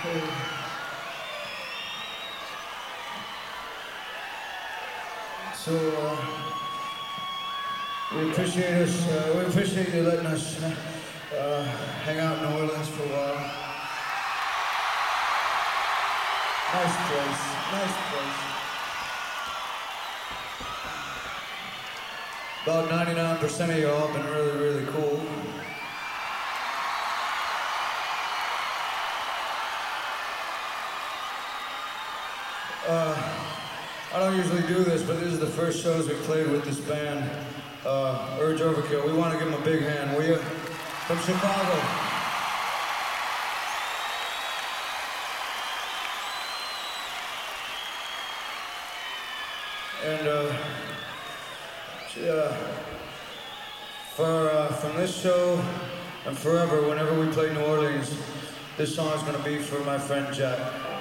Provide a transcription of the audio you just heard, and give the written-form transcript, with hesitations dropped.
So we appreciate you letting us hang out in New Orleans for a while. Nice place. About 99% of y'all have been really, really cool. I don't usually do this, but this is the first shows we played with this band, Urge Overkill. We want to give them a big hand, will you? From Chicago. And from this show and forever, whenever we play New Orleans, this song is going to be for my friend Jack.